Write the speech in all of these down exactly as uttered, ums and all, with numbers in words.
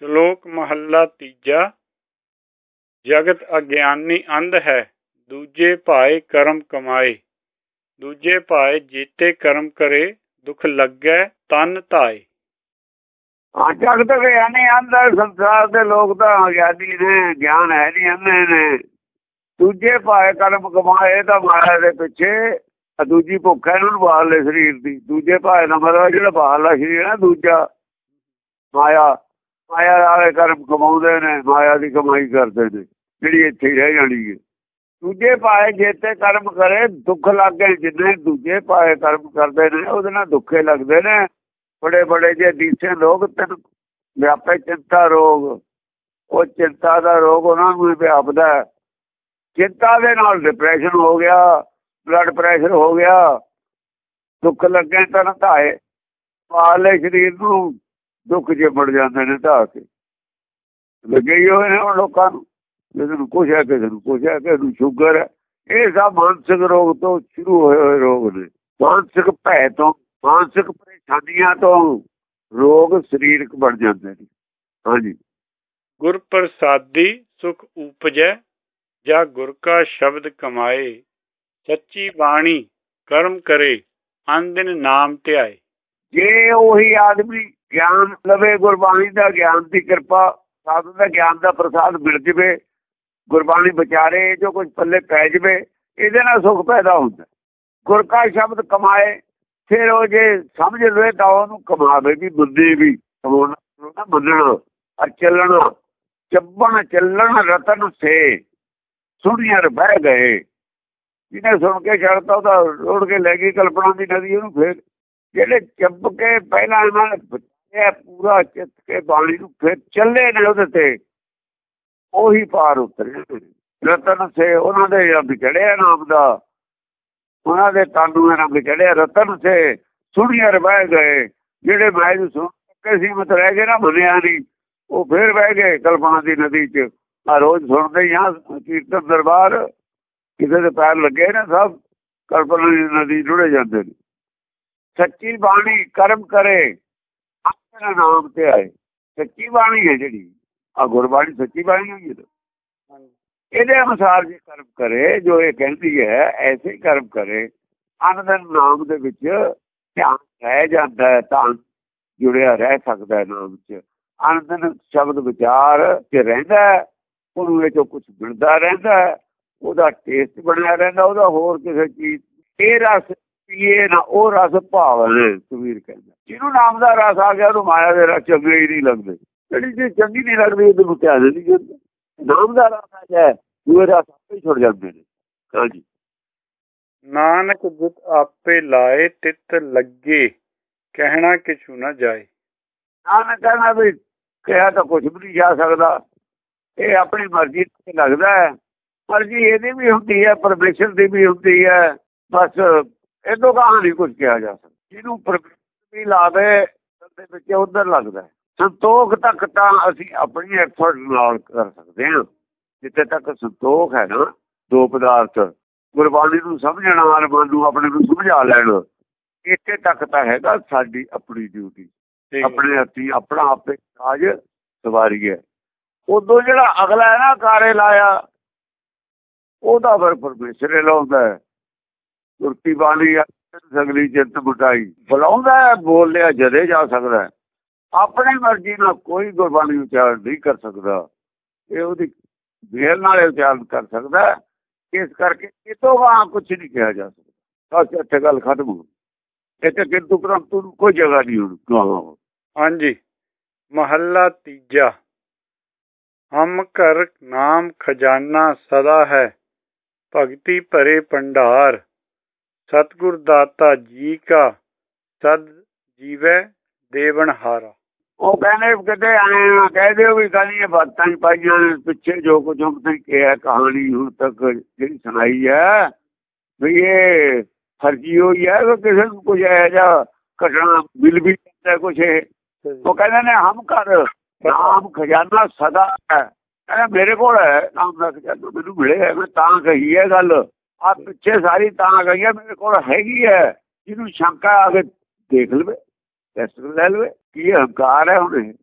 ਸ਼ਲੋਕ ਮਹੱਲਾ ਤੀਜਾ। ਜਗਤ ਅਗਿਆਨੀ ਅੰਧ ਹੈ, ਦੂਜੇ ਭਾਏ ਕਰਮ ਕਮਾਏ। ਦੂਜੇ ਭਾਏ ਜੀਤੇ ਕਰਮ ਕਰੇ, ਦੁੱਖ ਲੱਗੈ ਤਨ ਧਾਏ। ਹਾਂ, ਜਗਤ ਅਗਿਆਨੀ ਅੰਧ ਹੈ। ਸੰਸਾਰ ਦੇ ਲੋਕ ਤਾਂ ਅਗਿਆਨੀ ਨੇ, ਗਿਆਨ ਹੈ ਨਹੀਂ, ਅੰਧੇ ਨੇ। ਦੂਜੇ ਭਾਏ ਕਰਮ ਕਮਾਏ ਤਾਂ ਮਾਇਆ ਦੇ ਪਿੱਛੇ, ਦੂਜੀ ਭੁੱਖ ਹੈ ਇਹਨਾਂ ਨੂੰ ਬਾਹਰਲੇ ਸਰੀਰ ਦੀ। ਦੂਜੇ ਭਾਏ ਦਾ ਮਤਲਬ ਜਿਹੜਾ ਬਾਹਰਲਾ ਸਰੀਰ ਹੈ, ਦੂਜਾ ਮਾਇਆ ਮਾਇਆ ਵਾਲੇ ਕਰਮ ਕਮਾਉਂਦੇ ਨੇ, ਮਾਇਆ ਦੀ ਕਮਾਈ ਕਰਦੇ ਨੇ, ਜਿਹੜੀ ਇੱਥੇ ਹੀ ਰਹਿ ਜਾਣੀ ਹੈ। ਦੂਜੇ ਭਾਏ ਜੇਤੇ ਕਰਮ ਕਰੇ, ਦੁੱਖ ਲੱਗੇ। ਜਿੰਨੇ ਦੂਜੇ ਭਾਏ ਕਰਮ ਕਰਦੇ ਨੇ ਉਹਦੇ ਨਾਲ ਦੁੱਖੇ ਲੱਗਦੇ ਨੇ। ਬੜੇ ਬੜੇ ਜੇ ਦੀਸੇ ਲੋਕ ਤੈਨੂੰ ਵਿਆਪੇ ਚਿੰਤਾ ਰੋਗ, ਉਹ ਚਿੰਤਾ ਦਾ ਰੋਗ ਉਹਨਾਂ ਨੂੰ ਵੀ ਵਿਆਪਦਾ। ਚਿੰਤਾ ਦੇ ਨਾਲ ਡਿਪਰੈਸ਼ਨ ਹੋ ਗਿਆ, ਬਲੱਡ ਪ੍ਰੈਸ਼ਰ ਹੋ ਗਿਆ, ਦੁੱਖ ਲੱਗੇ ਤਨ ਧਾਏ। ਬਾਹਰਲੇ ਸਰੀਰ ਨੂੰ ਦੁੱਖ ਚਿੰਬੜ ਜਾਂਦੇ ਨੇ ਢਾਹ ਕੇ। ਲੱਗੇ ਹੀ ਹੋਏ ਨੇ ਹੁਣ ਲੋਕਾਂ ਨੂੰ, ਕਿਸੇ ਨੂੰ ਕੁਛ ਹੈ, ਕਿਸੇ ਨੂੰ ਕੁਛ ਹੈ, ਕਿਸੇ ਨੂੰ ਸ਼ੂਗਰ ਹੈ। ਇਹ ਸਭ ਮਾਨਸਿਕ ਰੋਗ ਤੋਂ ਸ਼ੁਰੂ ਹੋਏ ਹੋਏ ਰੋਗ ਨੇ। ਮਾਨਸਿਕ ਭੈ ਤੋਂ, ਮਾਨਸਿਕ ਪਰੇਸ਼ਾਨੀਆਂ ਤੋਂ ਰੋਗ ਸਰੀਰਕ ਬਣ ਜਾਂਦੇ ਨੇ। ਹਾਂਜੀ। ਗੁਰ ਪ੍ਰਸਾਦੀ ਸੁਖ ਉਪਜੈ, ਜਾਂ ਗੁਰ ਕਾ ਸ਼ਬਦ ਕਮਾਏ। ਸੱਚੀ ਬਾਣੀ ਕਰਮ ਕਰੇ, ਅੰਦਿਨ ਨਾਮ ਧਿਆਏ। ਜੇ ਉਹੀ ਆਦਮੀ ਗਿਆਨ ਲਵੇ, ਗੁਰਬਾਣੀ ਦਾ ਗਿਆਨ ਦੀ ਕਿਰਪਾ, ਸਾਧੂ ਦਾ ਗਿਆਨ ਦਾ ਪ੍ਰਸਾਦ ਮਿਲ ਜਵੇ, ਗੁਰਬਾਣੀ ਵਿਚਾਰੇ, ਜੋ ਕੁਝ ਪੱਲੇ ਪੈ ਜਵੇ, ਇਹਦੇ ਨਾਲ ਸੁਖ ਪੈਦਾ ਹੁੰਦਾ। ਗੁਰ ਕਾ ਸ਼ਬਦ ਕਮਾਏ, ਫਿਰ ਉਹ ਜੇ ਸਮਝ ਲਵੇ ਤਾਂ ਉਹਨੂੰ ਕਮਾਵੇ ਵੀ, ਬੁੱਧੀ ਵੀ ਕਮਾਉਣਾ, ਮੰਨਣਾ ਔਰ ਚੱਲਣਾ। ਚੱਬਣ ਚੱਲਣ ਰਤਨ ਸੇ, ਸੁਣੀਆਂ ਬਹਿ ਗਏ। ਜਿਹਨੇ ਸੁਣ ਕੇ ਛੱਡਤਾ ਉਹਦਾ ਰੋੜ ਕੇ ਲੈ ਗਈ ਕਲਪਨਾ ਦੀ ਨਦੀ ਉਹਨੂੰ। ਫਿਰ ਜਿਹੜੇ ਚੱਬ ਕੇ ਪਹਿਲਾਂ ਇਹਨਾਂ ਨੇ ਬਚਿਆ ਪੂਰਾ ਚਿੱਤ ਕੇ ਬਾਣੀ ਨੂੰ, ਫਿਰ ਚੱਲੇ ਨੇ ਉਹਦੇ ਤੇ, ਉਹੀ ਪਾਰ ਉਤਰੇ। ਰਤਨ ਸੇ, ਉਹਨਾਂ ਦੇ ਰੱਬ ਚੜਿਆ ਨਾਮ ਦਾ, ਉਹਨਾਂ ਦੇ ਤਾਨੂੰ ਰੱਬ ਚੜਿਆ। ਰਤਨ ਸੇ ਸੁਣੀਆਂ ਬਹਿ ਗਏ। ਜਿਹੜੇ ਮੈਂ ਨੂੰ ਸੁਣ ਕੇ ਸੀਮਤ ਰਹਿ ਗਏ ਨਾ, ਮੰਨਿਆ ਨਹੀਂ, ਉਹ ਫਿਰ ਬਹਿ ਗਏ ਕਲਪਨਾ ਦੀ ਨਦੀ ਚ। ਆ ਰੋਜ਼ ਸੁਣਦੇ ਹੀ ਹਾਂ ਕੀਰਤਨ ਦਰਬਾਰ, ਕਿਸੇ ਦੇ ਪੈਰ ਲੱਗੇ ਨੇ, ਸਭ ਕਲਪਨਾ ਦੀ ਨਦੀ ਜੁੜੇ ਜਾਂਦੇ ਨੇ। ਸੱਚੀ ਬਾਣੀ ਕਰਮ ਕਰੇ, ਆਪਣੇ ਨਾਮ ਤੇ ਆਏ। ਸੱਚੀ ਬਾਣੀ ਹੈ ਜਿਹੜੀ ਆ ਗੁਰਬਾਣੀ, ਸੱਚੀ ਬਾਣੀ ਹੋਈ ਹੈ। ਇਹਦੇ ਅਨੁਸਾਰ ਜੇ ਕਰਮ ਕਰੇ, ਜੋ ਇਹ ਕਹਿੰਦੀ ਹੈ ਐਸੇ ਹੀ ਕਰਮ ਕਰੇ, ਅਨੰਦ ਨਾਮ ਦੇ ਵਿੱਚ ਧਿਆਨ ਰਹਿ ਜਾਂਦਾ ਹੈ, ਤਾਂ ਜੁੜਿਆ ਰਹਿ ਸਕਦਾ ਹੈ ਨਾਮ ਚ। ਅਨੰਦ ਸ਼ਬਦ ਵਿਚਾਰ ਚ ਰਹਿੰਦਾ, ਉਹਨੂੰ ਇਹ ਚੋਂ ਕੁਛ ਮਿਲਦਾ ਰਹਿੰਦਾ, ਉਹਦਾ ਟੇਸਟ ਬਣਿਆ ਰਹਿੰਦਾ, ਉਹਦਾ ਹੋਰ ਕਿਸੇ ਚੀਜ਼। ਇਹ ਰਸ ਪੀਏ ਨਾ, ਉਹ ਰਸ ਭਾਵਨ ਕਬੀਰ ਕਹਿੰਦਾ। ਜਿਹਨੂੰ ਨਾਮ ਦਾ ਰਸ ਆ ਗਿਆ ਉਹਨੂੰ ਮਾਇਆ ਦੇ ਰਸ ਚੰਗੇ ਹੀ ਨਹੀਂ ਲੱਗਦੇ। ਜਿਹੜੀ ਚੀਜ਼ ਚੰਗੀ ਨਹੀਂ ਲੱਗਦੀ ਉਹਦੇ ਨੂੰ ਧਿਆਨ ਨਹੀਂ ਜਾਂਦਾ। ਨਾਮ ਦਾ ਰਸ ਆ ਜਾਏ, ਦੂਏ ਰਸ ਆਪੇ ਛੁੱਟ ਜਾਂਦੇ ਨੇ। ਹਾਂਜੀ। ਨਾਨਕ ਜਿਤ ਆਪੇ ਲਾਏ, ਤਿਤ ਲੱਗੇ, ਕਹਿਣਾ ਕਿਛੂ ਨਾ ਜਾਏ। ਨਾਨਕ ਕਹਿਣਾ ਵੀ ਕਿਹਾ ਤਾਂ ਕੁਛ ਵੀ ਨਹੀਂ ਜਾ ਸਕਦਾ, ਇਹ ਆਪਣੀ ਮਰਜ਼ੀ ਤੇ ਲੱਗਦਾ ਹੈ। ਮਰਜ਼ੀ ਇਹਦੀ ਵੀ ਹੁੰਦੀ ਹੈ, ਪਰਮੇਸ਼ਰ ਦੀ ਵੀ ਹੁੰਦੀ ਹੈ। ਬਸ ਇਹਦੋਂ ਕਹਾਂ ਨਹੀਂ ਕੁਝ ਕਿਹਾ ਜਾ ਸਕਦਾ। ਜਿਹਨੂੰ ਪਰਮੇਸ਼ਰ ਵੀ ਲਾਵੇ ਦੇ ਵਿੱਚ ਉਧਰ ਲੱਗਦਾ। ਸੰਤੋਖ ਤੱਕ ਤਾਂ ਅਸੀਂ ਆਪਣੀ ਐਫਰਟ ਨਾਲ ਕਰ ਸਕਦੇ ਹਾਂ। ਜਿੱਥੇ ਤੱਕ ਸੰਤੋਖ ਹੈ ਨਾ, ਦੋ ਪਦਾਰਥ, ਗੁਰਬਾਣੀ ਨੂੰ ਸਮਝਣਾ ਔਰ ਮਨ ਨੂੰ ਆਪਣੇ ਨੂੰ ਸਮਝਾ ਲੈਣਾ, ਇੱਥੇ ਤੱਕ ਤਾਂ ਹੈਗਾ ਸਾਡੀ ਆਪਣੀ ਡਿਊਟੀ। ਆਪਣੇ ਹੱਥੀਂ ਆਪਣਾ ਆਪੇ ਕਾਜ ਸਵਾਰੀਏ। ਉਦੋਂ ਜਿਹੜਾ ਅਗਲਾ ਹੈ ਨਾ, ਕਾਰੇ ਲਾਇਆ, ਉਹਦਾ ਫਿਰ ਪਰਮੇਸ਼ਰ ਲਾਉਂਦਾ ਹੈ। ਸੁਰਤੀ ਬਾਣੀ ਸਗਲੀ ਚਿੱਤ ਬੁਟਾਈ, ਬੁਲਾਉਂਦਾ, ਬੋਲ ਲਿਆ ਜਦੇ ਜਾ ਸਕਦਾ। ਆਪਣੀ ਮਰਜ਼ੀ ਨਾਲ ਕੋਈ ਗੁਰਬਾਣੀ ਉਚਾਰਨ ਨਹੀਂ ਕਰ ਸਕਦਾ, ਇਹ ਉਹਦੀ ਵੇਲ ਨਾਲ ਉਚਾਰਨ ਕਰ ਸਕਦਾ। ਇਸ ਕਰਕੇ ਇਹ ਤੋਂ ਬਾਅਦ ਕੁਛ ਨਹੀਂ ਕਿਹਾ ਜਾ ਸਕਦਾ। ਬਸ ਇੱਥੇ ਗੱਲ ਖਤਮ ਹੋ। ਇੱਥੇ ਕਿੰਤੂ ਪ੍ਰੰਤੂ ਨੂੰ ਕੋਈ ਜਗ੍ਹਾ ਨਹੀਂ ਹੁਣ। ਹਾਂਜੀ। ਮਹੱਲਾ ਤੀਜਾ। ਹਮ ਘਰ ਨਾਮ ਖਜ਼ਾਨਾ ਸਦਾ ਹੈ, ਭਗਤੀ ਭਰੇ ਭੰਡਾਰ। ਸਤਿਗੁਰ ਦਾਤਾ ਜੀ ਕਾ, ਸਦ ਜੀਵੈ ਦੇਵਨ ਹਾਰਾ। ਉਹ ਕਹਿੰਦੇ ਕਿਤੇ ਆਏ ਨਾ ਕਹਿ ਦਿਓ ਵੀ ਗਾਲੀਆਂ ਬਾਤਾਂ ਹੀ ਪਾਈਆਂ ਨੇ ਪਿੱਛੇ, ਜੋ ਕੁਝ ਹੁਣ ਤੱਕ ਕਿਹਾ ਕਹਾਣੀ ਹੁਣ ਤੱਕ ਜਿਹੜੀ ਸੁਣਾਈ ਹੈ ਵੀ ਇਹ ਫਰਜੀ ਹੋਈ ਹੈ, ਕਿਸੇ ਨੂੰ ਕੁਝ ਇਹੋ ਜਿਹਾ ਘਟਨਾ ਮਿਲ ਵੀ ਜਾਂਦਾ ਕੁਛ। ਇਹ ਉਹ ਕਹਿੰਦੇ ਨੇ ਹਮ ਘਰ ਨਾਮ ਖਜ਼ਾਨਾ ਸਦਾ ਹੈ, ਕਹਿੰਦਾ ਮੇਰੇ ਕੋਲ ਹੈ ਨਾਮ ਦਾ ਖਜ਼ਾਨਾ, ਮੈਨੂੰ ਮਿਲਿਆ, ਮੈਂ ਤਾਂ ਕਹੀ ਹੈ ਗੱਲ। ਆ ਪਿੱਛੇ ਸਾਰੀ ਤਾਂ ਕਹੀ ਹੈ, ਮੇਰੇ ਕੋਲ ਹੈਗੀ ਹੈ। ਜਿਹਨੂੰ ਸ਼ੰਕਾ ਆ ਕੇ ਦੇਖ ਲਵੇ, ਟੈਸਟ ਲੈ ਲਵੇ। ਕੀ ਹੰਕਾਰ ਹੈ ਹੁਣ ਇਹ।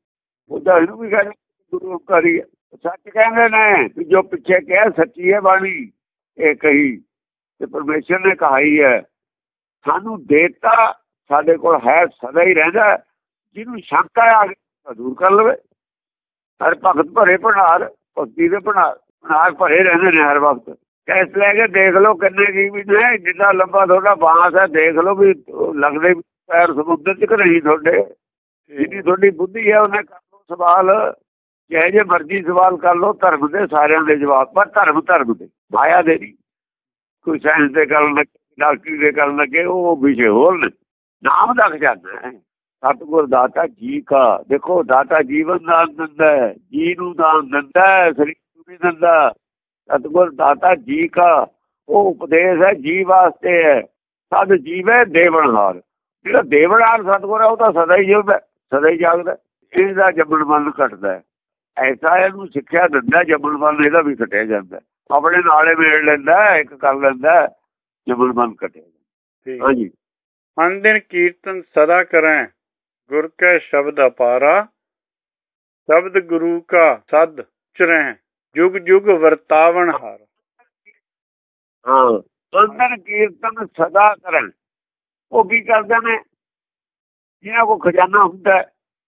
ਉਹਦਾ ਇਹਨੂੰ ਵੀ ਕਹਿੰਦੇ ਗੁਰੂ ਓਂਕਾਰੀ ਹੈ। ਸੱਚ ਕਹਿੰਦੇ ਨੇ ਵੀ ਜੋ ਪਿੱਛੇ ਕਿਹਾ ਸੱਚੀ ਹੈ ਬਾਣੀ ਇਹ ਕਹੀ ਤੇ ਪਰਮੇਸ਼ਰ ਨੇ ਕਹਾਈ ਹੈ। ਸਾਨੂੰ ਦੇਤਾ ਸਾਡੇ ਕੋਲ ਹੈ, ਸਦਾ ਹੀ ਰਹਿੰਦਾ। ਜਿਹਨੂੰ ਸ਼ੰਕਾ ਆ ਗਈ ਦੂਰ ਕਰ ਲਵੇ। ਹਰ ਭਗਤ ਭਰੇ ਭੰਡਾਰ, ਭਗਤੀ ਦੇ ਭੰਡਾਰ ਭੰਡਾਰ ਭਰੇ ਰਹਿੰਦੇ ਨੇ ਹਰ ਵਕਤ। ਕੈਸ ਲੈ ਕੇ ਦੇਖ ਲਓ ਕਿੰਨੇ ਜੀ ਵੀ ਨੇ, ਜਿੰਨਾ ਲੰਬਾ ਤੁਹਾਡਾ ਬਾਂਸ ਹੈ ਦੇਖ ਲਓ ਵੀ ਲੱਗਦੇ ਪੈਰ ਸਮੁੰਦਰ ਚ ਕਿ ਨਹੀਂ ਤੁਹਾਡੇ। ਜਿੰਨੀ ਤੁਹਾਡੀ ਬੁੱਧੀ ਹੈ ਉਹਨੇ ਕਰ ਲਓ ਸਵਾਲ, ਜਿਹੇ ਜੇ ਮਰਜ਼ੀ ਸਵਾਲ ਕਰ ਲਓ। ਧਰਮ ਦੇ ਸਾਰਿਆਂ ਦੇ ਜਵਾਬ, ਪਰ ਧਰਮ ਧਰਮ ਦੇ, ਮਾਇਆ ਦੇ ਨਹੀਂ। ਕੋਈ ਸਾਇੰਸ ਦੇ ਕਰਨ ਲੱਗੇ, ਡਾਕਟਰੀ ਦੇ ਕਰਨ ਲੱਗੇ, ਉਹ ਵਿਸ਼ੇ ਹੋਰ ਨੇ। ਨਾਮ ਦਾ ਖਜ਼ਾਨਾ ਹੈ ਸਤਿਗੁਰ ਦਾਤਾ ਜੀ ਕਾ। ਦੇਖੋ ਦਾਤਾ ਜੀਵਨ ਦਾਨ ਦਿੰਦਾ ਹੈ, ਜੀ ਨੂੰ ਦਾਨ ਦਿੰਦਾ ਹੈ, ਸਰੀਰ ਨੂੰ ਵੀ ਦਿੰਦਾ। ਸਤਿਗੁਰ ਦਾਤਾ ਜੀ ਕਾ ਉਹ ਉਪਦੇਸ਼ ਹੈ, ਜੀ ਵਾਸਤੇ ਹੈ। ਸਦ ਜੀਵੇ ਦੇਵਨਹਾਰ। ਜਿਹੜਾ ਦੇਵਨਹਾਰ ਸਤਿਗੁਰ ਹੈ ਉਹ ਤਾਂ ਸਦਾ ਹੀ ਜਿਉਂਦਾ, ਸਦਾ ਹੀ ਜਾਗਦਾ। ਇਹਦਾ ਜੰਮਣ ਮਰਨ ਘਟਦਾ ਹੈ। ਐਸਾ ਇਹਨੂੰ ਸਿੱਖਿਆ ਦਿੰਦਾ, ਜੰਮਣ ਮਰਨ ਇਹਦਾ ਵੀ ਘਟਿਆ ਜਾਂਦਾ। ਆਪਣੇ ਨਾਲੇ ਮੇੜ ਲੈਂਦਾ, ਇੱਕ ਕਰ ਲੈਂਦਾ, ਜੰਮਣ ਮਰਨ ਘਟਿਆ। ਹਾਂਜੀ। ਅਨ ਦਿਨ ਕੀਰਤਨ ਸਦਾ ਕਰੈ, ਗੁਰ ਕੈ ਸ਼ਬਦ ਅਪਾਰਾ। ਸ਼ਬਦ ਗੁਰੂ ਕਾ ਸਦ ਚਰੈ, ਜੁਗ ਜੁਗ ਵਰਤਾਵਨ ਹਾਰ। ਹਾਂ, ਅੰਦਰ ਕੀਰਤਨ ਸਦਾ ਕਰਨ। ਉਹ ਕੀ ਕਰਦੇ ਨੇ? ਜਿਹਨਾਂ ਕੋਲ ਖਜ਼ਾਨਾ ਹੁੰਦਾ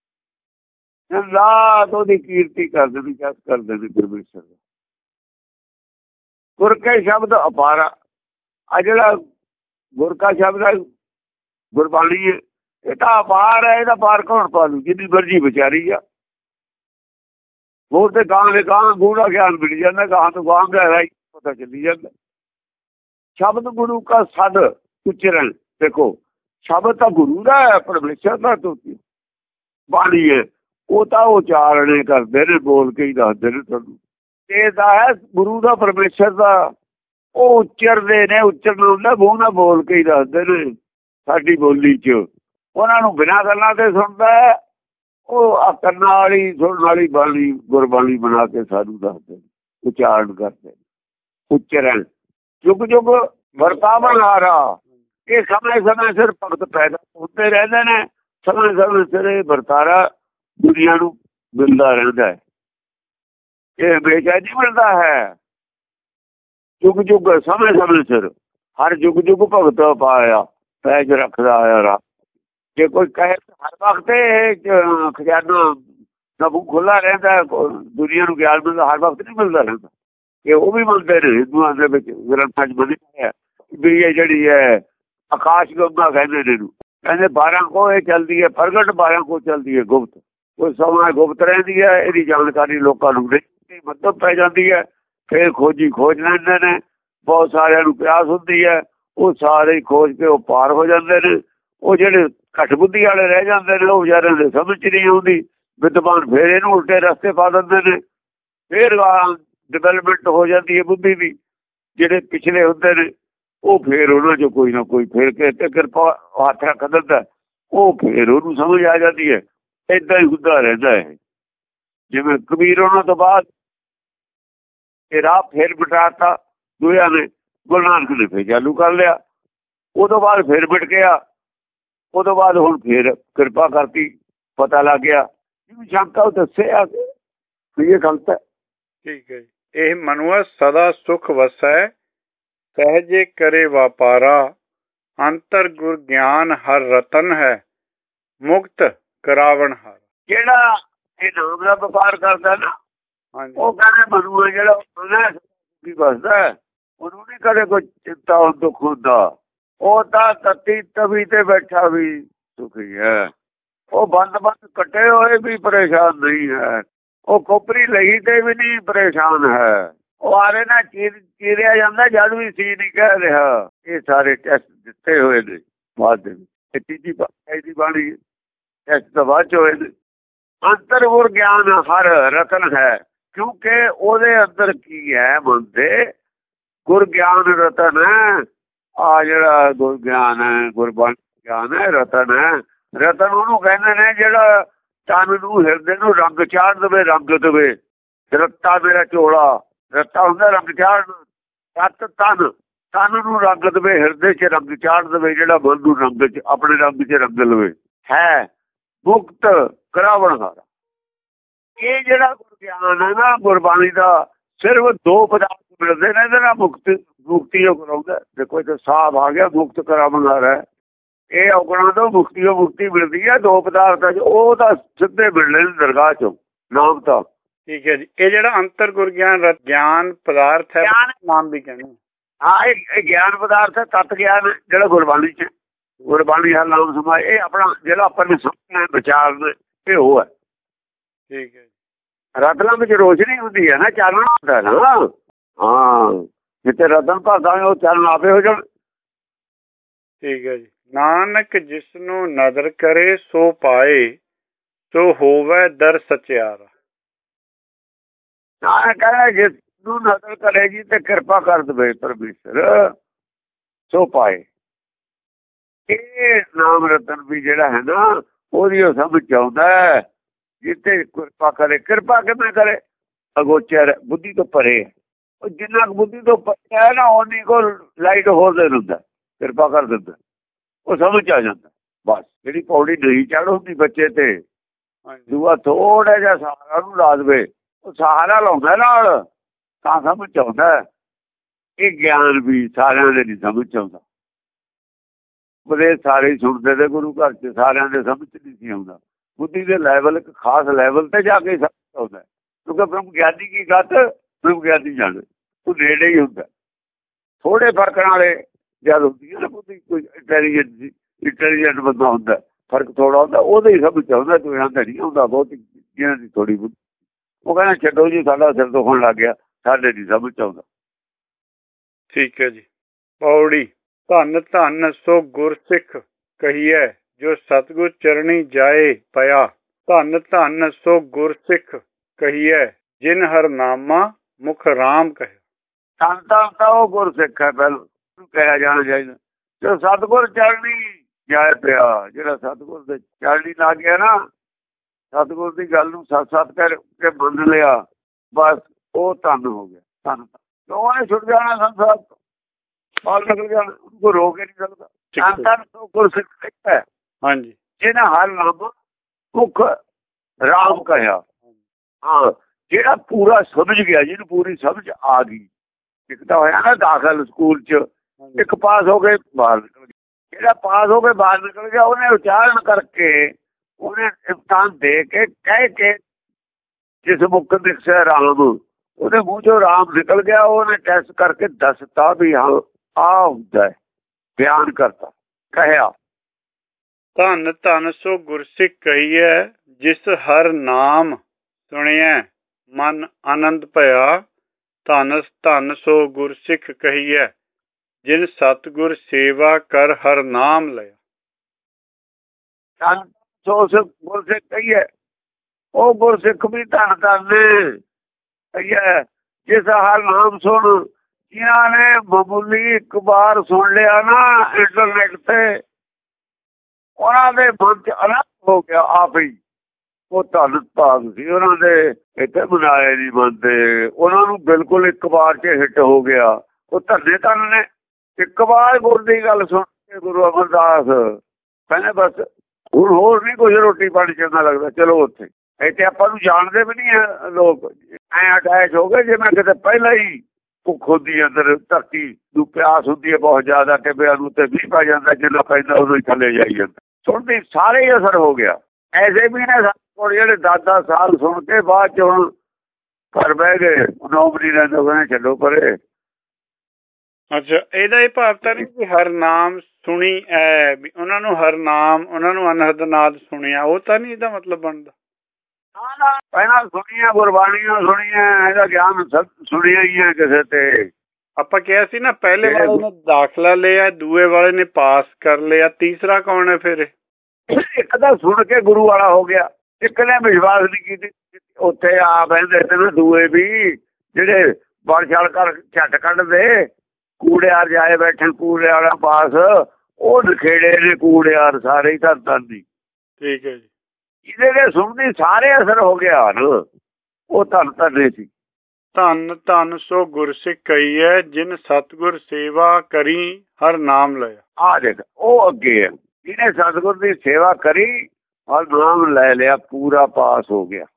ਰਾਤ ਉਹਦੀ ਕੀਰਤੀ ਕਰਦੇ ਨੇ, ਜਸ ਕਰਦੇ ਨੇ ਪਰਮੇਸ਼ਰ ਦਾ। ਗੁਰ ਕੇ ਸ਼ਬਦ ਅਪਾਰਾ। ਆ ਜਿਹੜਾ ਗੁਰ ਕਾ ਸ਼ਬਦ ਹੈ, ਗੁਰਬਾਣੀ ਹੈ, ਇਹ ਤਾਂ ਅਪਾਰ ਹੈ। ਇਹਦਾ ਪਾਰ ਕੌਣ ਪਾ ਲੂ? ਜਿੰਨੀ ਮਰਜ਼ੀ ਵਿਚਾਰੀ ਆ। ਹੋਰ ਤੇ ਗਾਂ ਦੇ ਗਾਂ ਗੂੜਾ ਗਿਆਨ ਮਿਲ ਜਾਂਦਾ, ਗਾਂ ਤੋਂ ਗਾਂ ਦਾ ਪਤਾ ਚੱਲੀ ਜਾਂਦਾ। ਸ਼ਬਦ ਗੁਰੂ ਕਾ ਸਦ ਉਚਰਨ। ਦੇਖੋ ਸ਼ਬਦ ਤਾਂ ਗੁਰੂ ਦਾ ਹੈ, ਪਰਮੇਸ਼ਰ ਦਾ ਤੋਤੀ ਬਾਣੀ ਹੈ। ਉਹ ਤਾਂ ਉਚਾਰਣੇ ਕਰਦੇ ਨੇ, ਬੋਲ ਕੇ ਹੀ ਦੱਸਦੇ ਨੇ ਤੁਹਾਨੂੰ। ਇਹ ਤਾਂ ਹੈ ਗੁਰੂ ਦਾ, ਪਰਮੇਸ਼ਰ ਦਾ। ਉਹ ਉਚਰਦੇ ਨੇ, ਉਚਰਨ ਹੁੰਦਾ ਮੂੰਹ ਨਾਲ ਬੋਲ ਕੇ ਹੀ ਦੱਸਦੇ ਨੇ। ਸਾਡੀ ਬੋਲੀ ਚ ਉਹਨਾਂ ਨੂੰ ਬਿਨਾਂ ਗੱਲਾਂ ਤੇ ਸੁਣਦਾ ਹੈ। ਉਹ ਕੰਨਾਂ ਵਾਲੀ ਸੁਣਨ ਵਾਲੀ ਬਾਣੀ ਗੁਰਬਾਣੀ ਬਣਾ ਕੇ ਸਾਨੂੰ ਦੱਸਦੇ ਨੇ, ਉਚਾਰਨ ਕਰਦੇ ਨੇ। ਉਚਰਨ ਜੁਗ ਜੁਗ ਵਰਤਾਵਨ ਹਾਰਾ। ਇਹ ਸਮੇਂ ਸਮੇਂ ਸਿਰ ਭਗਤ ਪੈਦਾ ਹੁੰਦੇ ਰਹਿੰਦੇ ਨੇ। ਸਮੇਂ ਸਮੇਂ ਸਿਰ ਇਹ ਵਰਤਾਰਾ ਦੁਨੀਆ ਨੂੰ ਮਿਲਦਾ ਰਹਿੰਦਾ ਹੈ। ਇਹ ਹਮੇਸ਼ਾ ਨਹੀਂ ਮਿਲਦਾ ਹੈ। ਜੁਗ ਜੁਗ ਸਮੇਂ ਸਮੇਂ ਸਿਰ ਹਰ ਜੁਗ ਜੁਗ ਭਗਤ ਪਾਇਆ ਪੈਜ ਰੱਖਦਾ ਆਇਆ ਰਾ। ਜੇ ਕੋਈ ਕਹੇ ਹਰ ਵਕਤ ਇਹ ਖਜ਼ਾਨਾ ਨਬੂ ਖੁੱਲਾ ਰਹਿੰਦਾ, ਦੁਨੀਆ ਨੂੰ ਗਿਆਨ ਮਿਲਦਾ, ਹਰ ਵਕਤ ਨਹੀਂ ਮਿਲਦਾ ਰਹਿੰਦਾ। ਇਹ ਉਹ ਵੀ ਮੰਨਦੇ ਨੇ ਹਿੰਦੂਆਂ ਦੇ ਵਿੱਚ, ਗ੍ਰੰਥਾਂ ਚ ਬਣਿਆ ਹੈ ਵੀ ਇਹ ਜਿਹੜੀ ਹੈ ਆਕਾਸ਼ ਗੰਗਾ ਕਹਿੰਦੇ ਨੇ। ਕਹਿੰਦੇ ਬਾਰਾਂ ਕੋ ਇਹ ਚੱਲਦੀ ਹੈ ਪ੍ਰਗਟ, ਬਾਰਾਂ ਕੋ ਚੱਲਦੀ ਹੈ ਗੁਪਤ। ਕੋਈ ਸਮਾਂ ਗੁਪਤ ਰਹਿੰਦੀ ਹੈ, ਇਹਦੀ ਜਾਣਕਾਰੀ ਲੋਕਾਂ ਨੂੰ ਨਹੀਂ ਮਤਲਬ ਪੈ ਜਾਂਦੀ ਹੈ। ਫਿਰ ਖੋਜੀ ਖੋਜ ਲੈਂਦੇ ਨੇ, ਬਹੁਤ ਸਾਰਿਆਂ ਨੂੰ ਪਿਆਸ ਹੁੰਦੀ ਹੈ, ਉਹ ਸਾਰੇ ਖੋਜ ਕੇ ਉਹ ਪਾਰ ਹੋ ਜਾਂਦੇ ਨੇ। ਉਹ ਜਿਹੜੇ ਘੱਟ ਬੁੱਧੀ ਵਾਲੇ ਰਹਿ ਜਾਂਦੇ ਨੇ, ਉਹ ਵਿਚਾਰਿਆਂ ਦੇ ਸਮਝ ਚ ਨਹੀਂ ਆਉਂਦੀ। ਵਿਦਵਾਨ ਫਿਰ ਇਹਨੂੰ ਉਲਟੇ ਰਸਤੇ ਪਾ ਦਿੰਦੇ ਨੇ। ਫਿਰ ਡਿਵੈਲਪਮੈਂਟ ਹੋ ਜਾਂਦੀ ਹੈ ਬੁੱਧੀ ਦੀ। ਜਿਹੜੇ ਪਿਛਲੇ ਹੁੰਦੇ ਨੇ ਉਹ ਫਿਰ ਉਹਨਾਂ ਚੋਂ ਕੋਈ ਨਾ ਕੋਈ ਫਿਰ ਕੇ ਤੇ ਕਿਰਪਾ ਹੱਥ ਰੱਖ ਦਿੰਦਾ, ਉਹ ਫਿਰ ਉਹਨੂੰ ਸਮਝ ਆ ਜਾਂਦੀ ਹੈ। ਏਦਾਂ ਹੀ ਹੁੰਦਾ ਰਹਿੰਦਾ ਹੈ। ਜਿਵੇਂ ਕਬੀਰ ਉਹਨਾਂ ਤੋਂ ਬਾਅਦ ਇਹ ਰਾਹ ਫਿਰ ਬਿਠਾਤਾ ਦੁਆ ਨੇ, ਗੁਰੂ ਨਾਨਕ ਨੇ ਫਿਰ ਚਾਲੂ ਕਰ ਲਿਆ। ਉਦੋਂ ਬਾਅਦ ਫਿਰ ਬਿਟ ਗਿਆ। ਉਦੋਂ ਬਾਅਦ ਹੁਣ ਫਿਰ ਕਿਰਪਾ ਕਰਤੀ, ਪਤਾ ਲੱਗ ਗਿਆ। ਜਿਹਨੂੰ ਸ਼ੰਕਾ ਉਹ ਦੱਸੇ ਆ ਕੇ ਇਹ ਗਲਤ ਹੈ। ਠੀਕ ਹੈ ਜੀ। ਇਹ ਮਨੁਆ ਸਦਾ ਸੁਖ ਵਸੈ, ਸਹਜੇ ਕਰੇ ਵਾਪਾਰਾ। ਅੰਤਰ ਗੁਰ ਗਿਆਨ ਹਰ ਰਤਨ ਹੈ, ਮੁਕਤ ਕਰਾਵਣ ਹਾਰ। ਜਿਹੜਾ ਇਹ ਨਾਮ ਦਾ ਵਪਾਰ ਕਰਦਾ ਨਾ, ਉਹ ਕਹਿੰਦੇ ਮਨੁਆ ਜਿਹੜਾ ਉਹਨੇ ਵਸਦਾ, ਉਹਨੂੰ ਨੀ ਕਦੇ ਕੋਈ ਚਿੰਤਾ ਦੁੱਖ ਹੁੰਦਾ। ਉਹ ਤਾਂ ਤਤੀ ਤਵੀ ਤੇ ਬੈਠਾ ਵੀ ਸੁਖੀ ਹੈ। ਉਹ ਬੰਦ ਬੰਦ ਕੱਟੇ ਹੋਏ ਵੀ ਪਰੇਸ਼ਾਨ ਨਹੀਂ ਹੈ। ਉਹ ਖੋਪਰੀ ਲਈ ਤੇ ਵੀ ਨਹੀਂ ਪਰੇਸ਼ਾਨ ਹੈ। ਉਹ ਆਰੇ ਨਾਲ ਚੀਰ ਚੀਰਿਆ ਜਾਂਦਾ ਜਦ ਵੀ ਸੀ ਨਹੀਂ ਕਹਿ ਰਿਹਾ। ਇਹ ਸਾਰੇ ਟੈਸਟ ਦਿੱਤੇ ਹੋਏ ਨੇ ਬਾਅਦ ਦੇ ਵਿੱਚ। ਤੀਜੀ ਪਾਤਸ਼ਾਹੀ ਦੀ ਬਾਣੀ ਟੈਸਟ ਤਾਂ ਬਾਅਦ ਚ ਹੋਏ ਨੇ। ਅੰਤਰ ਗੁਰ ਗਿਆਨ ਹਰ ਰਤਨ ਹੈ, ਕਿਉਂਕਿ ਉਹਦੇ ਅੰਦਰ ਕੀ ਹੈ ਬੰਦੇ, ਗੁਰ ਗਿਆਨ ਰਤਨ ਹੈ। ਆ ਜਿਹੜਾ ਗੁਰ ਗਿਆਨ ਹੈ, ਗੁਰਬਾਣੀ ਗਿਆਨ ਹੈ, ਰਤਨ ਹੈ। ਰਤਨ ਉਹਨੂੰ ਕਹਿੰਦੇ ਨੇ ਜਿਹੜਾ ਤਨ ਨੂੰ, ਹਿਰਦੇ ਨੂੰ ਰੰਗ ਚਾੜ ਦੇਵੇ, ਰੰਗ ਦੇਵੇ। ਰੱਤਾ ਮੇਰਾ ਝੋਲਾ, ਰੱਤਾ ਹੁੰਦਾ ਰੰਗ ਚਾੜਨ। ਤਤ ਤਨ, ਤਨ ਨੂੰ ਰੰਗ ਦੇਵੇ, ਹਿਰਦੇ ਚ ਰੰਗ ਚਾੜ ਦੇਵੇ। ਜਿਹੜਾ ਮਨ ਨੂੰ ਰੰਗ ਚ ਆਪਣੇ ਰੰਗ ਚ ਰੰਗ ਲਵੇ ਹੈ। ਮੁਕਤ ਕਰਾਵਣ ਹਾਰਾ। ਇਹ ਜਿਹੜਾ ਗਿਆਨ ਹੈ ਨਾ ਗੁਰਬਾਣੀ ਦਾ, ਸਿਰਫ ਦੋ ਪਦਾਰਥ ਮਿਲਦੇ ਨੇ, ਇਹਦੇ ਨਾਲ ਮੁਕਤ ਮੁਕਤੀ ਉਹ ਕਰਾਉਂਦਾ। ਦੇਖੋ ਇੱਥੇ ਸਾਹ ਆ ਗਿਆ, ਮੁਕਤ ਕਰਾਉਣਾ ਹੈ। ਇਹ ਔਗਣਾ ਤੋਂ ਮੁਕਤੀ ਉਹ ਮੁਕਤੀ ਮਿਲਦੀ ਹੈ ਦੋ ਪਦਾਰਥਾਂ ਚ, ਉਹ ਤਾਂ ਸਿੱਧੇ ਮਿਲਣੇ ਨੇ ਦਰਗਾਹ ਚੋਂ ਨਾਮ ਤਾਂ। ਠੀਕ ਹੈ ਜੀ। ਇਹ ਜਿਹੜਾ ਅੰਤਰ ਗੁਰ ਗਿਆਨ ਗਿਆਨ ਪਦਾਰਥ ਹੈ, ਨਾਮ ਵੀ ਕਹਿੰਦੇ ਹਾਂ, ਇਹ ਗਿਆਨ ਪਦਾਰਥ ਹੈ, ਤਤ ਗਿਆਨ ਜਿਹੜਾ ਗੁਰਬਾਣੀ ਚ, ਗੁਰਬਾਣੀ ਹਰ ਨਾਮ ਸਮਾਏ, ਇਹ ਆਪਣਾ ਜਿਹੜਾ ਆਪਾਂ ਨੇ ਸਮਝਣਾ ਵਿਚਾਰ ਇਹ ਉਹ ਹੈ। ਠੀਕ ਹੈ। ਰਤਨਾਂ ਵਿੱਚ ਰੋਸ਼ਨੀ ਹੁੰਦੀ ਹੈ ਨਾ, ਚਾਨਣ ਹੁੰਦਾ ਨਾ। ਹਾਂ, ਜਿੱਥੇ ਰਤਨ ਭਾਦਾ ਉਹ ਚਾਨਣ ਆਪੇ ਹੋ ਜਾਣ। ਠੀਕ ਹੈ ਜੀ। ਨਾਨਕ ਜਿਸ ਨੂੰ ਨਦਰ ਕਰੇ ਸੋ ਪਾਏ, ਸੋ ਹੋਵੇ ਦਰ ਸਚਿਆਰਾ। ਨਾਨਕ ਕਹਿੰਦਾ ਜਿਸ ਨੂੰ ਨਦਰ ਕਰੇਗੀ ਤੇ ਕਿਰਪਾ ਕਰ ਦੇਵੇ ਪਰਮੇਸ਼ਰ, ਸੋ ਪਾਏ। ਇਹ ਨਾਮ ਰਤਨ ਵੀ ਜਿਹੜਾ ਹੈ ਨਾ, ਉਹਦੀ ਉਹ ਸਮਝ ਆਉਂਦਾ ਹੈ। ਜਿੱਥੇ ਕਿਰਪਾ ਕਰੇ, ਕਿਰਪਾ ਕਿਵੇਂ ਕਰੇ? ਅਗੋਚਰ ਬੁੱਧੀ ਤੋਂ ਪਰੇ। ਉਹ ਜਿੰਨਾ ਕੁ ਬੁੱਧੀ ਤੋਂ ਪਰੇ ਹੈ ਨਾ, ਉਨੀ ਕੋ ਲਾਈਟ ਹੋਰ ਦੇ ਦਿੰਦਾ, ਕਿਰਪਾ ਕਰ ਦਿੰਦਾ, ਉਹ ਸਮਝ ਆ ਜਾਂਦਾ। ਬਸ ਜਿਹੜੀ ਪੌੜੀ ਨਹੀਂ ਚੜ੍ਹ ਹੁੰਦੀ ਬੱਚੇ ਤੇ, ਦੂਆ ਥੋੜਾ ਜਿਹਾ ਸਹਾਰਾ ਨੂੰ ਲਾ ਦੇਵੇ, ਉਹ ਸਹਾਰਾ ਲਾਉਂਦਾ ਨਾਲ ਤਾਂ ਸਮਝ ਆਉਂਦਾ। ਇਹ ਗਿਆਨ ਵੀ ਸਾਰਿਆਂ ਦੇ ਨਹੀਂ ਸਮਝ ਆਉਂਦਾ। ਬੜੇ ਸਾਰੇ ਸੁਣਦੇ ਤੇ ਗੁਰੂ ਘਰ ਚ, ਸਾਰਿਆਂ ਦੇ ਸਮਝ ਨਹੀਂ ਸੀ ਆਉਂਦਾ। ਬੁੱਧੀ ਦੇ ਲੈਵਲ ਇੱਕ ਖਾਸ ਲੈਵਲ ਤੇ ਜਾ ਕੇ ਸਮਝ ਆਉਂਦਾ, ਕਿਉਂਕਿ ਬ੍ਰਹਮ ਗਿਆਨੀ ਕੀ ਗੱਤ ਬ੍ਰਹਮ ਗਿਆਨੀ ਜਾਣੇ, ਉਹ ਨੇੜੇ ਹੀ ਹੁੰਦਾ। ਥੋੜੇ ਫਰਕਾਂ ਵਾਲੇ ਜਦ ਹੁੰਦੀ ਹੈ ਨਾ ਬੁੱਧੀ, ਕੋਈ ਇੰਟੈਲੀਜੈਂਟ ਇੰਟੈਲੀਜੈਂਟ ਬੰਦਾ ਹੁੰਦਾ, ਫਰਕ ਥੋੜਾ ਹੁੰਦਾ, ਉਹਦੇ ਹੀ ਸਮਝ ਆਉਂਦਾ। ਕੋਈ ਆਂਦਾ ਨਹੀਂ ਆਉਂਦਾ ਬਹੁਤ ਜਿਹਨਾਂ ਦੀ ਥੋੜੀ ਬੁੱਧੀ, ਉਹ ਕਹਿੰਦਾ ਛੱਡੋ ਜੀ, ਸਾਡਾ ਸਿਰ ਦੁਖਣ ਲੱਗ ਗਿਆ, ਸਾਡੇ ਨਹੀਂ ਸਮਝ ਆਉਂਦਾ। ਠੀਕ ਹੈ ਜੀ। ਪੌੜੀ। ਧੰਨ ਧੰਨ ਸੋ ਗੁਰਸਿੱਖ ਕਹੀਐ, ਜੋ ਸਤਿਗੁਰ ਚਰਣੀ ਜਾਏ ਪਿਆ। ਧੰਨ ਧੰਨ ਸੋ ਗੁਰਸਿੱਖ ਕਹੀਐ, ਜਿਨ ਹਰ ਨਾਮਾ ਮੁਖ ਰਾਮ ਕਹੇ। ਧੰਨ ਧੰਨ ਤਾਂ ਉਹ ਗੁਰਸਿੱਖ ਹੈ, ਪਹਿਲਾਂ ਕਿਹਾ ਜਾਣਾ ਚਾਹੀਦਾ। ਜੋ ਸਤਿਗੁਰ ਚਰਣੀ ਜਾਏ ਪਿਆ, ਜਿਹੜਾ ਸਤਿਗੁਰ ਦੇ ਚਰਣੀ ਲੱਗ ਗਿਆ ਨਾ, ਸਤਿਗੁਰ ਦੀ ਗੱਲ ਨੂੰ ਸੱਚ ਸੱਚ ਕਰਕੇ ਮੰਨ ਲਿਆ, ਬਸ ਉਹ ਧੰਨ ਹੋ ਗਿਆ। ਧੰਨ ਕਿਉਂ ਨੇ ਛੁੱਟ ਜਾਣਾ ਸੰਸਾਰ ਤੋਂ, ਬਾਹਰ ਨਿਕਲ ਜਾਣਾ, ਉਹਨੂੰ ਰੋਕ ਹੀ ਨਹੀਂ ਸਕਦਾ। ਧੰਨ ਧੰਨ ਸੋ ਗੁਰਸਿੱਖ ਹੈ, ਹਾਂਜੀ, ਜਿਹਨਾਂ ਹਰ ਨਾਮ ਮੁਖ ਰਾਮ ਕਹਿਆ। ਹਾਂ, ਜਿਹੜਾ ਪੂਰਾ ਸਮਝ ਗਿਆ, ਜਿਹਨੂੰ ਪੂਰੀ ਸਮਝ ਆ ਗਈ। ਇੱਕ ਤਾਂ ਹੋਇਆ ਨਾ ਦਾਖਲ ਸਕੂਲ ਚ, ਇੱਕ ਪਾਸ ਹੋ ਕੇ ਬਾਹਰ ਨਿਕਲ ਗਿਆ। ਜਿਹੜਾ ਪਾਸ ਹੋ ਕੇ ਬਾਹਰ ਨਿਕਲ ਗਿਆ, ਉਹਨੇ ਉਚਾਰਨ ਕਰਕੇ, ਉਹਨੇ ਇਮਤਿਹਾਨ ਦੇ ਕੇ ਕਹਿ ਕੇ, ਜਿਸ ਮੁੱਖ ਦਿਖਿਆ ਰਾਮ, ਉਹਦੇ ਮੂੰਹ ਚੋਂ ਰਾਮ ਨਿਕਲ ਗਿਆ। ਉਹਨੇ ਟੈਸਟ ਕਰਕੇ ਦੱਸਤਾ ਵੀ ਹਾਂ ਆ ਹੁੰਦਾ, ਬਿਆਨ ਕਰਤਾ, ਕਹਿਆ। ਧੰਨ ਧੰਨ ਸੋ ਗੁਰਸਿੱਖ ਕਹੀਐ, ਜਿਸ ਹਰ ਨਾਮ ਸੁਣਿਐ ਮਨ ਆਨੰਦ ਭਇਆ। ਧੰਨ ਧੰਨ ਸੋ ਗੁਰਸਿੱਖ ਕਹੀਐ, ਜਿਨ ਸਤਿਗੁਰ ਸੇਵਾ ਕਰ ਹਰ ਨਾਮ ਲਿਆ। ਧੰਨ ਸੋ ਗੁਰਸਿੱਖ ਕਹੀਐ, ਉਹ ਗੁਰਸਿੱਖ ਵੀ ਧੰਨ ਧੰਨ ਕਹੀਐ, ਜਿਸ ਹਰ ਨਾਮ ਸੁਣ। ਜਿਨ੍ਹਾਂ ਨੇ ਮਾਮੂਲੀ ਇੱਕ ਵਾਰ ਸੁਣ ਲਿਆ ਨਾ ਇੰਟਰਨੈਟ ਤੇ, ਉਹਨਾਂ ਦੇ ਮਨ ਚ ਆਨੰਦ ਹੋ ਗਿਆ ਆਪ ਹੀ। ਉਹ ਧੰਨ ਭਾਗ ਸੀ ਉਹਨਾਂ ਦੇ, ਇੱਥੇ ਮਨਾਏ ਨਹੀਂ ਮੰਨਦੇ। ਉਹਨਾਂ ਨੂੰ ਬਿਲਕੁਲ ਇੱਕ ਵਾਰ ਚ ਹਿੱਟ ਹੋ ਗਿਆ। ਉਹ ਧੰਨੇ ਧੰਨ ਨੇ, ਇੱਕ ਵਾਰ ਗੁਰ ਦੀ ਗੱਲ ਸੁਣ ਕੇ ਗੁਰੂ ਅਮਰਦਾਸ ਕਹਿੰਦੇ ਬਸ ਹੁਣ ਹੋਰ ਨਹੀਂ ਕੁਝ, ਰੋਟੀ ਪਾਣੀ ਚੰਗਾ ਲੱਗਦਾ, ਚਲੋ ਉੱਥੇ। ਇੱਥੇ ਆਪਾਂ ਨੂੰ ਜਾਣਦੇ ਵੀ ਨਹੀਂ ਹੈ ਲੋਕ, ਐ ਅਟੈਚ ਹੋ ਗਏ ਜਿਵੇਂ ਕਿਤੇ ਪਹਿਲਾਂ ਹੀ ਭੁੱਖ ਹੁੰਦੀ ਅੰਦਰ, ਧਰਤੀ ਨੂੰ ਪਿਆਸ ਹੁੰਦੀ ਹੈ ਬਹੁਤ ਜ਼ਿਆਦਾ, ਟਿੱਬਿਆਂ ਨੂੰ ਤੇ ਮੀਂਹ ਪੈ ਜਾਂਦਾ, ਜਿੰਨਾ ਪੈਂਦਾ ਉਦੋਂ ਹੀ ਥੱਲੇ ਜਾਈ ਜਾਂਦਾ। ਸੁਣਦੀ ਸਾਰੇ ਹੀ ਅਸਰ ਹੋ ਗਿਆ। ਐਸੇ ਵੀ ਨੇ ਕੋਲ ਜਿਹੜੇ ਦਸ ਦਸ ਸਾਲ ਸੁਣ ਕੇ ਬਾਅਦ ਚ ਹੁਣ ਘਰ ਬਹਿ ਗਏ, ਨੌਕਰੀ ਰਹਿੰਦੇ, ਕਹਿੰਦੇ ਛੱਡੋ ਪਰੇ। ਅੱਛਾ, ਇਹਦਾ ਇਹ ਭਾਵ ਤਾਂ ਨਹੀਂ ਕਿ ਹਰ ਨਾਮ ਸੁਣੀ ਐ, ਵੀ ਉਹਨਾਂ ਨੂੰ ਹਰ ਨਾਮ, ਉਹਨਾਂ ਨੂੰ ਅਨਹਦ ਨਾਦ ਸੁਣਿਆ, ਉਹ ਤਾਂ ਨਹੀਂ ਇਹਦਾ ਮਤਲਬ ਬਣਦਾ। ਪਹਿਲਾਂ ਸੁਣੀਆਂ ਗੁਰਬਾਣੀਆਂ ਸੁਣੀਆਂ, ਇਹਦਾ ਗਿਆਨ ਸੁਣਿਆ ਹੀ ਹੈ ਕਿਸੇ ਤੇ। ਆਪਾਂ ਕਿਹਾ ਸੀ ਨਾ, ਪਹਿਲੇ ਵਾਲੇ ਨੇ ਦਾਖਲਾ ਲਿਆ, ਦੂਏ ਵਾਲੇ ਨੇ ਪਾਸ ਕਰ ਲਿਆ, ਤੀਸਰਾ ਕੌਣ ਹੈ ਫਿਰ? ਇੱਕ ਤਾਂ ਸੁਣ ਕੇ ਗੁਰੂ ਵਾਲਾ ਹੋ ਗਿਆ, ਇੱਕ ਨੇ ਵਿਸ਼ਵਾਸ ਨਹੀਂ ਕੀਤੀ। ਉੱਥੇ ਆ ਬਹਿੰਦੇ ਤੇ ਨਾ ਦੂਏ ਵੀ, ਜਿਹੜੇ ਬੜ ਛਲ ਕਰ ਝੱਟ ਕੱਢਦੇ, ਕੂੜਿਆਰ ਜਾਏ ਬੈਠੇ ਕੂੜਿਆਰਾਂ ਪਾਸ, ਉਹ ਨਖੇੜੇ ਨੇ ਕੂੜਿਆਰ ਸਾਰੇ ਹੀ ਧੰਨ ਧੰਨ ਦੀ। ਠੀਕ ਹੈ ਜੀ। ਜਿਹਦੇ ਦੇ ਸੁਣਦੀ ਸਾਰੇ ਅਸਰ ਹੋ ਗਿਆ ਨਾ, ਉਹ ਧੰਨ ਧੰਨੇ ਸੀ। ਧੰਨ ਧੰਨ ਸੋ ਗੁਰਸਿੱਖ ਕਹੀਐ, ਜਿਨ ਸਤਿਗੁਰ ਸੇਵਾ ਕਰੀ ਹਰ ਨਾਮ ਲਿਆ। ਆ ਦੇਖ, ਉਹ ਅੱਗੇ ਹੈ, ਜਿਹਨੇ ਸਤਿਗੁਰ ਦੀ ਸੇਵਾ ਕਰੀ ਔਰ ਨਾਮ ਲੈ ਲਿਆ, ਪੂਰਾ ਪਾਸ ਹੋ ਗਿਆ।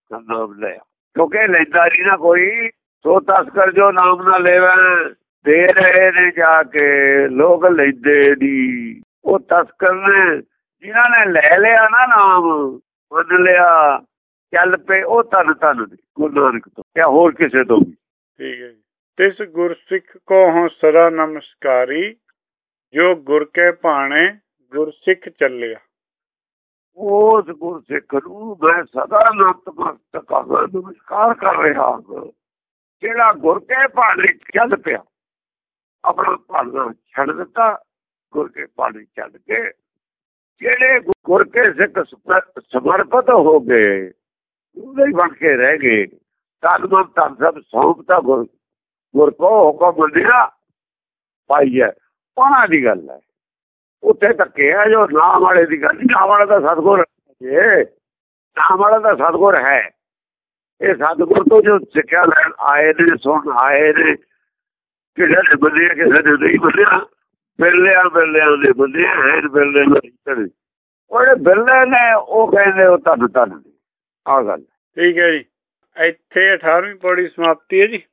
ਨਾਮ ਲਿਆ ਕਿਉਂਕਿ ਲੈਂਦਾ ਨਹੀਂ ਨਾ ਕੋਈ। ਸੋ ਤਸਕਰ ਜੋ ਨਾਮ ਨਾ ਲੈਵੈ ਦੇ ਰਹੇ ਨੇ ਜਾ ਕੇ ਲੋਕ ਲੈਂਦੇ ਦੀ। ਉਹ ਤਸਕਰ ਨੇ ਜਿਨ੍ਹਾਂ ਨੇ ਲੈ ਲਿਆ ਨਾ ਨਾਮ ਮੰਨ ਲਿਆ ਚੱਲ ਪਏ ਉਹ ਧਨ ਧਨ ਦੀ ਗੁਰੂ ਨਾਨਕ ਤੋਂ ਜਾਂ ਹੋਰ ਕਿਸੇ ਤੋਂ ਵੀ। ਠੀਕ ਹੈ ਜੀ। ਤਿਸ ਗੁਰਸਿੱਖ ਕੋ ਹੋਂ ਸਦਾ ਨਮਸਕਾਰੀ ਜੋ ਗੁਰ ਕੇ ਭਾਣੇ ਗੁਰਸਿੱਖ ਚੱਲਿਆ। ਉਸ ਗੁਰਸਿੱਖ ਨੂੰ ਮੈਂ ਸਦਾ ਨਤਮਸਤਕ ਨਮਸਕਾਰ ਕਰ ਰਿਹਾ ਜਿਹੜਾ ਗੁਰ ਕੇ ਭਾਣੇ ਚੱਲ ਪਿਆ। ਆਪਣਾ ਭਾਣਾ ਛੱਡ ਦਿੱਤਾ ਗੁਰ ਕੇ ਭਾਣੇ ਚੱਲ ਕੇ ਜਿਹੜੇ ਗੁਰ ਕੇ ਸਿੱਖ ਸਮਰਪਿਤ ਹੋ ਗਏ ਉਹਦੇ ਹੀ ਬਣ ਕੇ ਰਹਿ ਗਏ। ਤਨ ਮਨ ਧਨ ਸਭ ਸੌਂਪਤਾ ਗੁਰ ਗੁਰ ਕੋ ਹੁਕਮ ਮੰਨਿਆ ਪਾਈ ਹੈ ਉਹਨਾਂ ਦੀ ਗੱਲ ਹੈ। ਉੱਥੇ ਧੱਕੇ ਆ ਜੋ ਨਾਮ ਵਾਲੇ ਦੀ ਗੱਲ। ਨਾਮ ਵਾਲਾ ਤਾਂ ਸਤਿਗੁਰ ਹੈ, ਨਾਮ ਵਾਲਾ ਤਾਂ ਸਤਿਗੁਰ ਹੈ। ਇਹ ਸਤਿਗੁਰ ਤੋਂ ਜੋ ਸਿੱਖਿਆ ਲੈਣ ਆਏ ਨੇ ਸੁਣ ਆਏ ਨੇ ਕਿਸੇ ਨੇ ਬੰਦਿਆ ਕਿਸੇ ਨੇ ਨਹੀਂ ਬੰਦਿਆ ਬਿਰਲਿਆਂ ਬਿਰਲਿਆਂ ਦੇ ਬੰਦੇ ਹੈ ਬਿਰਲੇ ਉਹਦੇ ਬਿਰਲੇ ਨੇ ਉਹ ਕਹਿੰਦੇ ਉਹ ਧੰਨ ਧੰਨ ਦੀ ਆਹ ਗੱਲ। ਠੀਕ ਹੈ ਜੀ। ਇੱਥੇ ਅਠਾਰਵੀਂ ਪੌੜੀ ਸਮਾਪਤੀ ਹੈ ਜੀ।